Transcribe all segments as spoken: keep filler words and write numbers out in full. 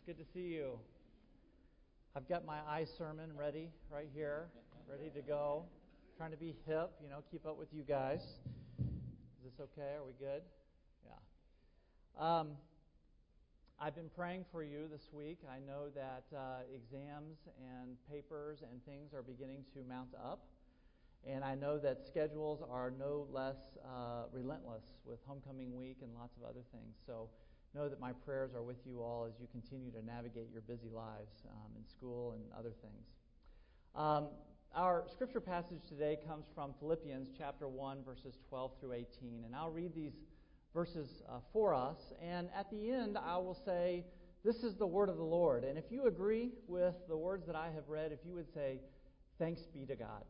Good to see you. I've got my I sermon ready right here, ready to go. Trying to be hip, you know, keep up with you guys. Is this okay? Are we good? Yeah. Um, I've been praying for you this week. I know that uh, exams and papers and things are beginning to mount up. And I know that schedules are no less uh, relentless with homecoming week and lots of other things. So know that my prayers are with you all as you continue to navigate your busy lives um, in school and other things. Um, our scripture passage today comes from Philippians chapter one, verses twelve through eighteen. And I'll read these verses uh, for us. And at the end, I will say, this is the word of the Lord. And if you agree with the words that I have read, if you would say, thanks be to God.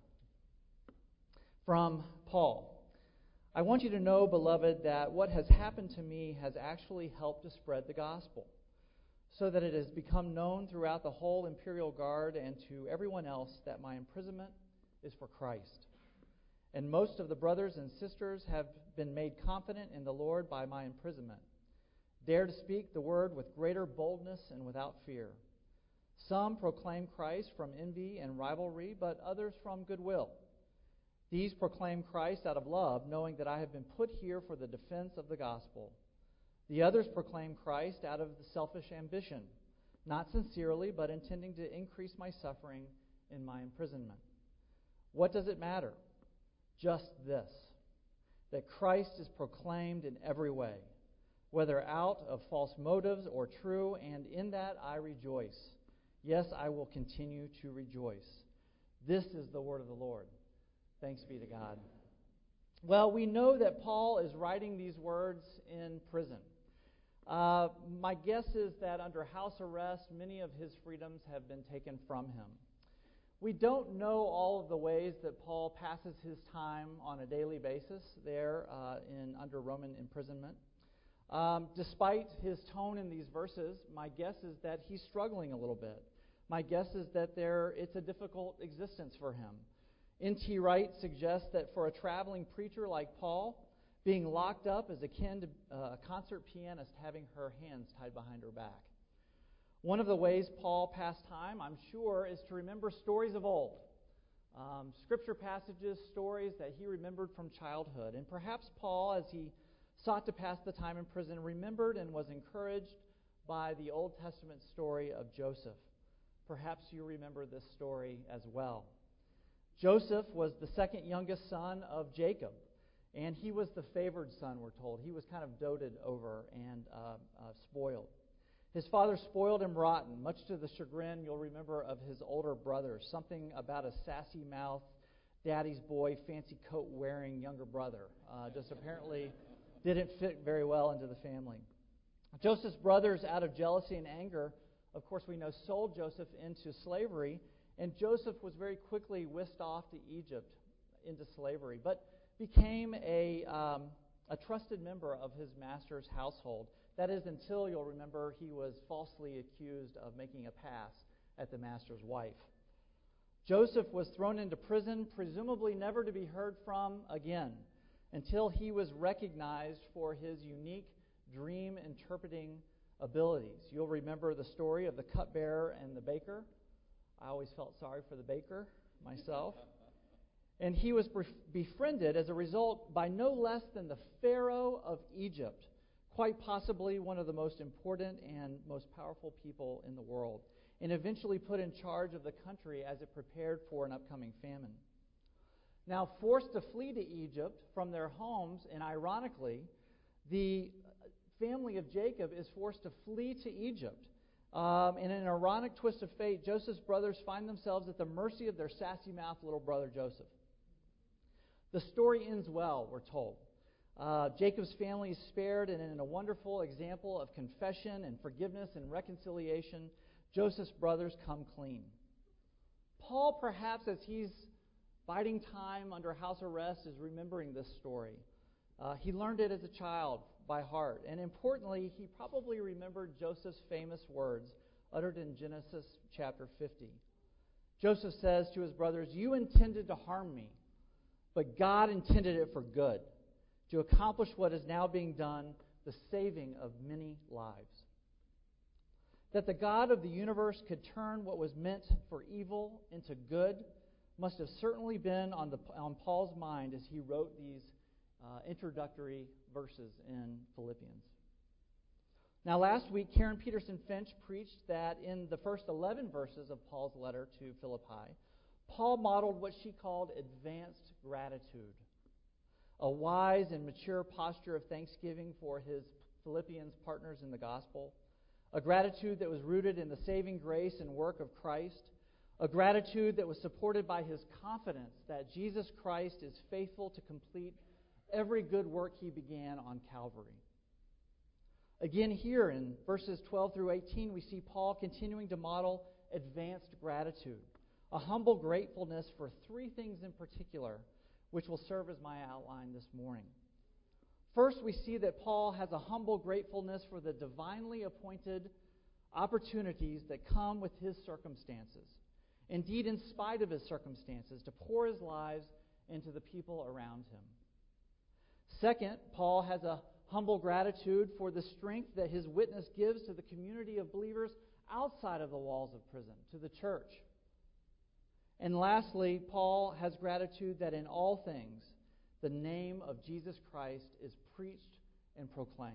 From Paul. I want you to know, beloved, that what has happened to me has actually helped to spread the gospel, so that it has become known throughout the whole imperial guard and to everyone else that my imprisonment is for Christ. And most of the brothers and sisters have been made confident in the Lord by my imprisonment, dare to speak the word with greater boldness and without fear. Some proclaim Christ from envy and rivalry, but others from goodwill. These proclaim Christ out of love, knowing that I have been put here for the defense of the gospel. The others proclaim Christ out of the selfish ambition, not sincerely, but intending to increase my suffering in my imprisonment. What does it matter? Just this, that Christ is proclaimed in every way, whether out of false motives or true, and in that I rejoice. Yes, I will continue to rejoice. This is the word of the Lord. Thanks be to God. Well, we know that Paul is writing these words in prison. Uh, my guess is that under house arrest, many of his freedoms have been taken from him. We don't know all of the ways that Paul passes his time on a daily basis there uh, in under Roman imprisonment. Um, despite his tone in these verses, my guess is that he's struggling a little bit. My guess is that there it's a difficult existence for him. N T Wright suggests that for a traveling preacher like Paul, being locked up is akin to uh, a concert pianist having her hands tied behind her back. One of the ways Paul passed time, I'm sure, is to remember stories of old. Um, scripture passages, stories that he remembered from childhood. And perhaps Paul, as he sought to pass the time in prison, remembered and was encouraged by the Old Testament story of Joseph. Perhaps you remember this story as well. Joseph was the second youngest son of Jacob, and he was the favored son, we're told. He was kind of doted over and uh, uh, spoiled. His father spoiled him rotten, much to the chagrin, you'll remember, of his older brothers. Something about a sassy-mouthed, daddy's boy, fancy coat-wearing younger brother. Uh, just apparently didn't fit very well into the family. Joseph's brothers, out of jealousy and anger, of course we know, sold Joseph into slavery. And Joseph was very quickly whisked off to Egypt into slavery, but became a, um, a trusted member of his master's household. That is, until, you'll remember, he was falsely accused of making a pass at the master's wife. Joseph was thrown into prison, presumably never to be heard from again, until he was recognized for his unique dream-interpreting abilities. You'll remember the story of the cupbearer and the baker. I always felt sorry for the baker myself. And he was befriended as a result by no less than the Pharaoh of Egypt, quite possibly one of the most important and most powerful people in the world, and eventually put in charge of the country as it prepared for an upcoming famine. Now, forced to flee to Egypt from their homes, and ironically, the family of Jacob is forced to flee to Egypt. Um, in an ironic twist of fate, Joseph's brothers find themselves at the mercy of their sassy-mouthed little brother Joseph. The story ends well, we're told. Uh, Jacob's family is spared, and in a wonderful example of confession and forgiveness and reconciliation, Joseph's brothers come clean. Paul, perhaps as he's biding time under house arrest, is remembering this story. Uh, he learned it as a child by heart. And importantly, he probably remembered Joseph's famous words uttered in Genesis chapter fifty. Joseph says to his brothers, "You intended to harm me, but God intended it for good, to accomplish what is now being done, the saving of many lives." That the God of the universe could turn what was meant for evil into good must have certainly been on, the, on Paul's mind as he wrote these uh, introductory verses in Philippians. Now, last week, Karen Peterson Finch preached that in the first eleven verses of Paul's letter to Philippi, Paul modeled what she called advanced gratitude, a wise and mature posture of thanksgiving for his Philippians partners in the gospel, a gratitude that was rooted in the saving grace and work of Christ, a gratitude that was supported by his confidence that Jesus Christ is faithful to complete every good work he began on Calvary. Again, here in verses twelve through eighteen, we see Paul continuing to model advanced gratitude, a humble gratefulness for three things in particular, which will serve as my outline this morning. First, we see that Paul has a humble gratefulness for the divinely appointed opportunities that come with his circumstances. Indeed, in spite of his circumstances, to pour his lives into the people around him. Second, Paul has a humble gratitude for the strength that his witness gives to the community of believers outside of the walls of prison, to the church. And lastly, Paul has gratitude that in all things, the name of Jesus Christ is preached and proclaimed.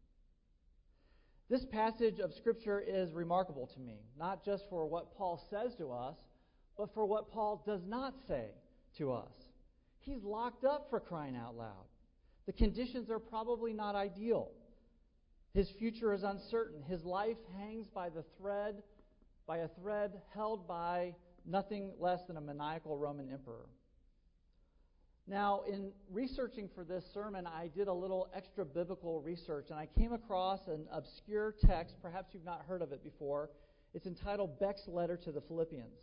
This passage of Scripture is remarkable to me, not just for what Paul says to us, but for what Paul does not say to us. He's locked up, for crying out loud. The conditions are probably not ideal. His future is uncertain. His life hangs by the thread, by a thread held by nothing less than a maniacal Roman emperor. Now, in researching for this sermon, I did a little extra biblical research, and I came across an obscure text. Perhaps you've not heard of it before. It's entitled Beck's Letter to the Philippians.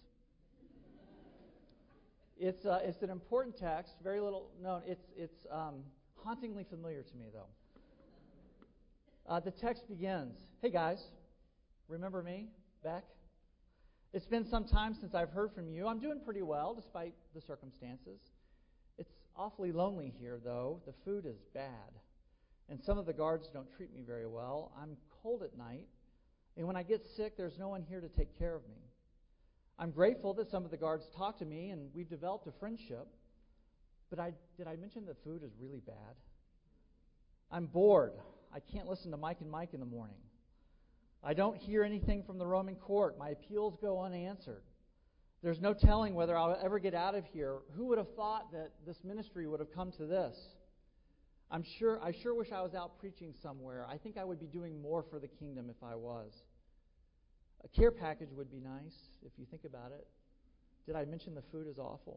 It's uh, it's an important text, very little known. It's it's um, hauntingly familiar to me, though. Uh, the text begins, "Hey guys, remember me, Beck? It's been some time since I've heard from you. I'm doing pretty well, despite the circumstances. It's awfully lonely here, though. The food is bad, and some of the guards don't treat me very well. I'm cold at night, and when I get sick, there's no one here to take care of me. I'm grateful that some of the guards talk to me, and we've developed a friendship. But I, did I mention that food is really bad? I'm bored. I can't listen to Mike and Mike in the morning. I don't hear anything from the Roman court. My appeals go unanswered. There's no telling whether I'll ever get out of here. Who would have thought that this ministry would have come to this? I'm sure, I sure wish I was out preaching somewhere. I think I would be doing more for the kingdom if I was. A care package would be nice, if you think about it. Did I mention the food is awful?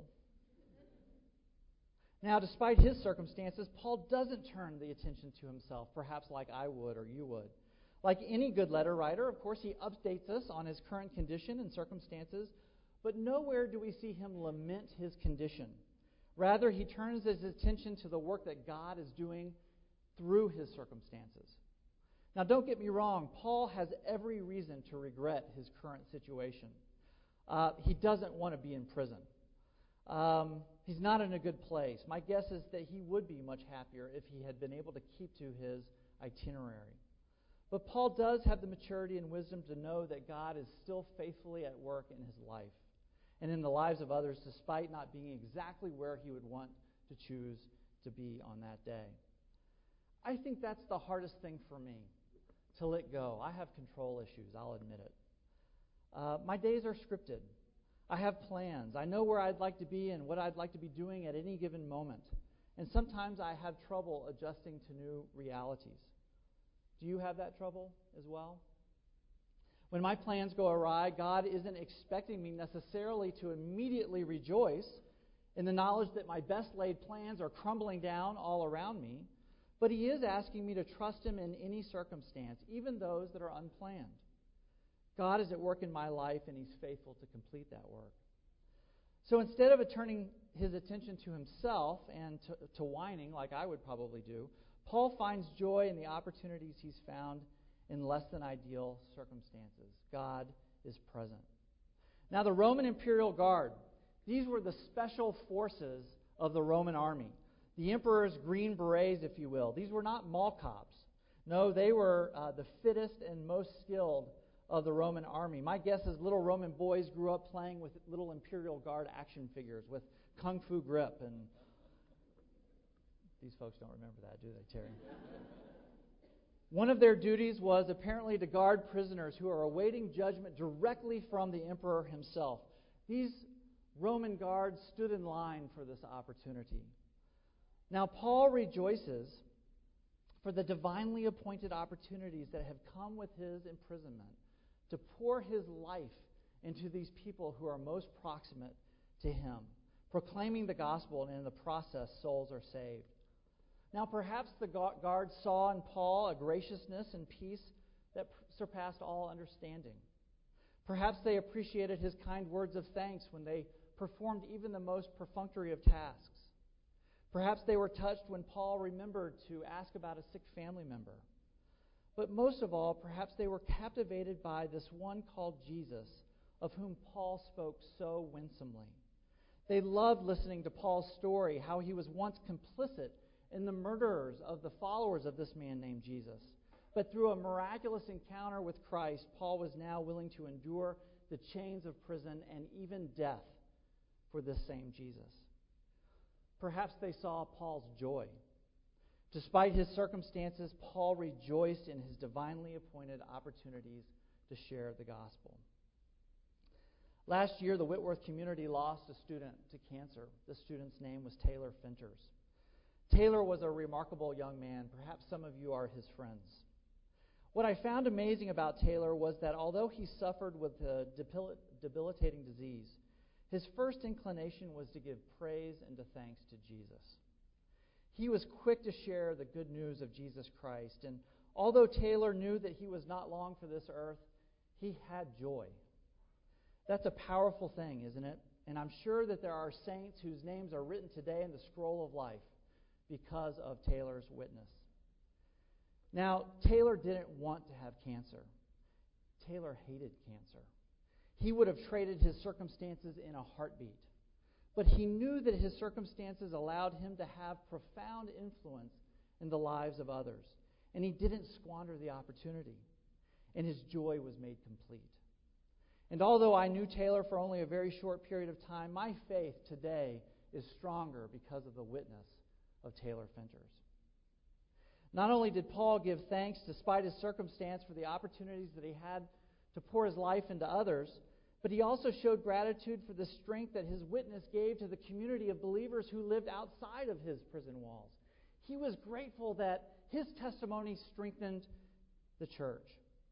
Now, despite his circumstances, Paul doesn't turn the attention to himself, perhaps like I would or you would. Like any good letter writer, of course, he updates us on his current condition and circumstances, but nowhere do we see him lament his condition. Rather, he turns his attention to the work that God is doing through his circumstances. Now, don't get me wrong. Paul has every reason to regret his current situation. Uh, he doesn't want to be in prison. Um, he's not in a good place. My guess is that he would be much happier if he had been able to keep to his itinerary. But Paul does have the maturity and wisdom to know that God is still faithfully at work in his life and in the lives of others, despite not being exactly where he would want to choose to be on that day. I think that's the hardest thing for me, to let go. I have control issues, I'll admit it. Uh, my days are scripted. I have plans. I know where I'd like to be and what I'd like to be doing at any given moment. And sometimes I have trouble adjusting to new realities. Do you have that trouble as well? When my plans go awry, God isn't expecting me necessarily to immediately rejoice in the knowledge that my best laid plans are crumbling down all around me, but He is asking me to trust Him in any circumstance, even those that are unplanned. God is at work in my life, and He's faithful to complete that work. So instead of turning his attention to himself and to, to whining, like I would probably do, Paul finds joy in the opportunities he's found in less than ideal circumstances. God is present. Now, the Roman Imperial Guard, these were the special forces of the Roman army. The emperor's green berets, if you will. These were not mall cops. No, they were uh, the fittest and most skilled of the Roman army. My guess is little Roman boys grew up playing with little Imperial Guard action figures with Kung Fu grip. And these folks don't remember that, do they, Terry? One of their duties was apparently to guard prisoners who are awaiting judgment directly from the emperor himself. These Roman guards stood in line for this opportunity. Now, Paul rejoices for the divinely appointed opportunities that have come with his imprisonment to pour his life into these people who are most proximate to him, proclaiming the gospel, and in the process, souls are saved. Now, perhaps the guards saw in Paul a graciousness and peace that surpassed all understanding. Perhaps they appreciated his kind words of thanks when they performed even the most perfunctory of tasks. Perhaps they were touched when Paul remembered to ask about a sick family member. But most of all, perhaps they were captivated by this one called Jesus, of whom Paul spoke so winsomely. They loved listening to Paul's story, how he was once complicit in the murderers of the followers of this man named Jesus. But through a miraculous encounter with Christ, Paul was now willing to endure the chains of prison and even death for this same Jesus. Perhaps they saw Paul's joy. Despite his circumstances, Paul rejoiced in his divinely appointed opportunities to share the gospel. Last year, the Whitworth community lost a student to cancer. The student's name was Taylor Finters. Taylor was a remarkable young man. Perhaps some of you are his friends. What I found amazing about Taylor was that although he suffered with a debil- debilitating disease, his first inclination was to give praise and to thanks to Jesus. He was quick to share the good news of Jesus Christ, and although Taylor knew that he was not long for this earth, he had joy. That's a powerful thing, isn't it? And I'm sure that there are saints whose names are written today in the scroll of life because of Taylor's witness. Now, Taylor didn't want to have cancer. Taylor hated cancer. He would have traded his circumstances in a heartbeat. But he knew that his circumstances allowed him to have profound influence in the lives of others. And he didn't squander the opportunity. And his joy was made complete. And although I knew Taylor for only a very short period of time, my faith today is stronger because of the witness of Taylor Finters. Not only did Paul give thanks despite his circumstance for the opportunities that he had to pour his life into others, but he also showed gratitude for the strength that his witness gave to the community of believers who lived outside of his prison walls. He was grateful that his testimony strengthened the church.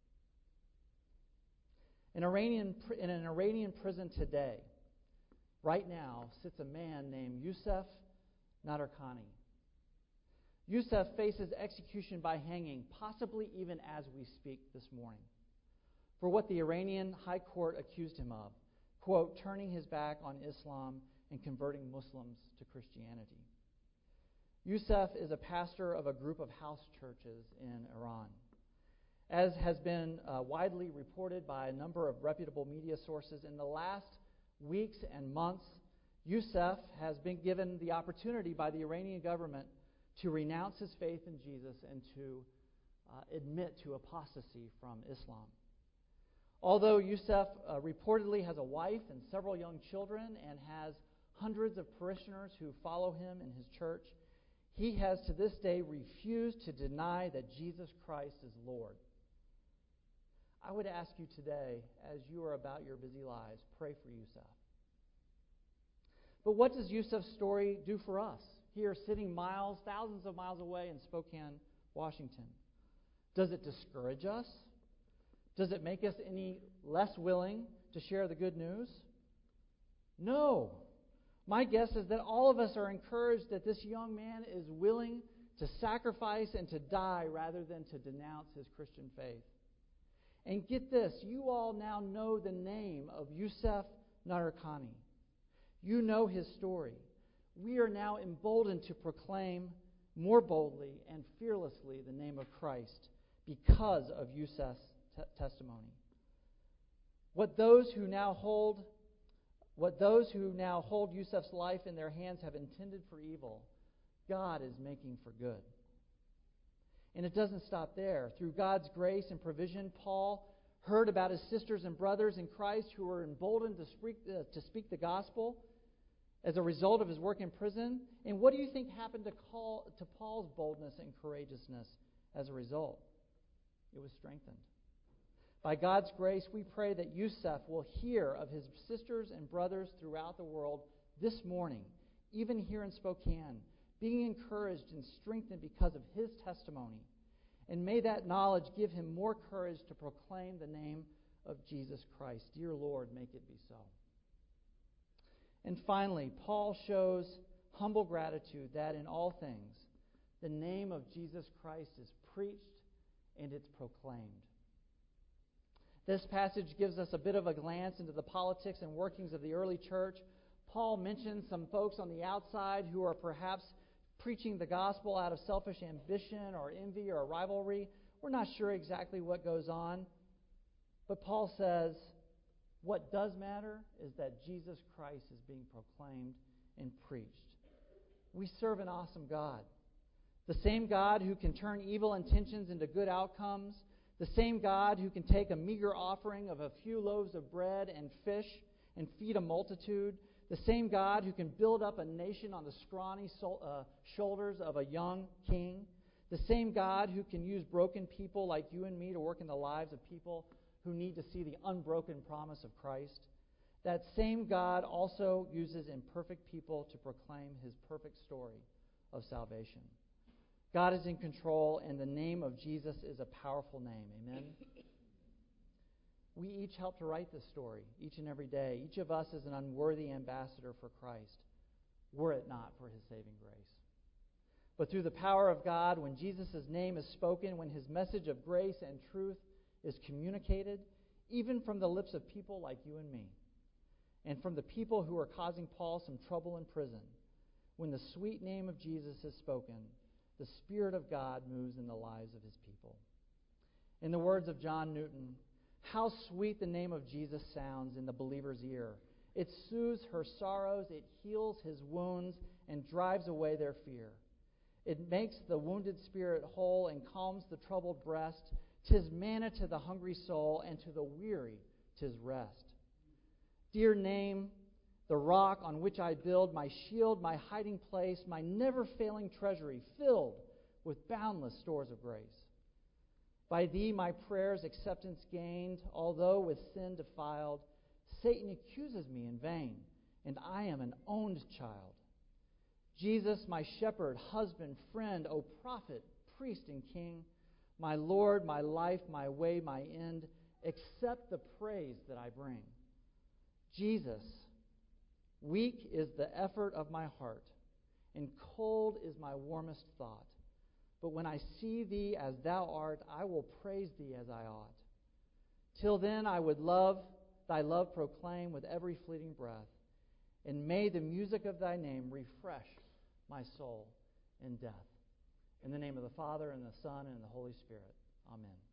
In, Iranian, in an Iranian prison today, right now, sits a man named Yusuf Nadarkhani. Yusuf faces execution by hanging, possibly even as we speak this morning, for what the Iranian High Court accused him of, quote, turning his back on Islam and converting Muslims to Christianity. Yusuf is a pastor of a group of house churches in Iran. As has been uh, widely reported by a number of reputable media sources, in the last weeks and months, Yusuf has been given the opportunity by the Iranian government to renounce his faith in Jesus and to uh, admit to apostasy from Islam. Although Yusuf uh, reportedly has a wife and several young children and has hundreds of parishioners who follow him in his church, he has to this day refused to deny that Jesus Christ is Lord. I would ask you today, as you are about your busy lives, pray for Yusuf. But what does Yusuf's story do for us here sitting miles, thousands of miles away in Spokane, Washington? Does it discourage us? Does it make us any less willing to share the good news? No. My guess is that all of us are encouraged that this young man is willing to sacrifice and to die rather than to denounce his Christian faith. And get this, you all now know the name of Yusuf Nadarkhani. You know his story. We are now emboldened to proclaim more boldly and fearlessly the name of Christ because of Yusuf's t- testimony. What those who now hold, what those who now hold Yusuf's life in their hands have intended for evil, God is making for good. And it doesn't stop there. Through God's grace and provision, Paul heard about his sisters and brothers in Christ who were emboldened to speak, uh, to speak the gospel as a result of his work in prison. And what do you think happened to, call, to Paul's boldness and courageousness as a result? It was strengthened. By God's grace, we pray that Yusef will hear of his sisters and brothers throughout the world this morning, even here in Spokane, being encouraged and strengthened because of his testimony. And may that knowledge give him more courage to proclaim the name of Jesus Christ. Dear Lord, make it be so. And finally, Paul shows humble gratitude that in all things, the name of Jesus Christ is preached and it's proclaimed. This passage gives us a bit of a glance into the politics and workings of the early church. Paul mentions some folks on the outside who are perhaps preaching the gospel out of selfish ambition or envy or rivalry. We're not sure exactly what goes on. But Paul says, what does matter is that Jesus Christ is being proclaimed and preached. We serve an awesome God. The same God who can turn evil intentions into good outcomes. The same God who can take a meager offering of a few loaves of bread and fish and feed a multitude. The same God who can build up a nation on the scrawny sol- uh, shoulders of a young king. The same God who can use broken people like you and me to work in the lives of people who need to see the unbroken promise of Christ. That same God also uses imperfect people to proclaim his perfect story of salvation. God is in control, and the name of Jesus is a powerful name. Amen? We each help to write this story each and every day. Each of us is an unworthy ambassador for Christ, were it not for his saving grace. But through the power of God, when Jesus' name is spoken, when his message of grace and truth is communicated, even from the lips of people like you and me, and from the people who are causing Paul some trouble in prison, when the sweet name of Jesus is spoken, the Spirit of God moves in the lives of his people. In the words of John Newton, how sweet the name of Jesus sounds in the believer's ear. It soothes her sorrows, it heals his wounds, and drives away their fear. It makes the wounded spirit whole and calms the troubled breast. 'Tis manna to the hungry soul, and to the weary 'tis rest. Dear name, the rock on which I build, my shield, my hiding place, my never-failing treasury, filled with boundless stores of grace. By thee my prayers acceptance gained, although with sin defiled. Satan accuses me in vain, and I am an owned child. Jesus, my shepherd, husband, friend, O prophet, priest, and king, my Lord, my life, my way, my end, accept the praise that I bring. Jesus, weak is the effort of my heart, and cold is my warmest thought. But when I see thee as thou art, I will praise thee as I ought. Till then I would love thy love proclaim with every fleeting breath, and may the music of thy name refresh my soul in death. In the name of the Father, and the Son, and the Holy Spirit. Amen.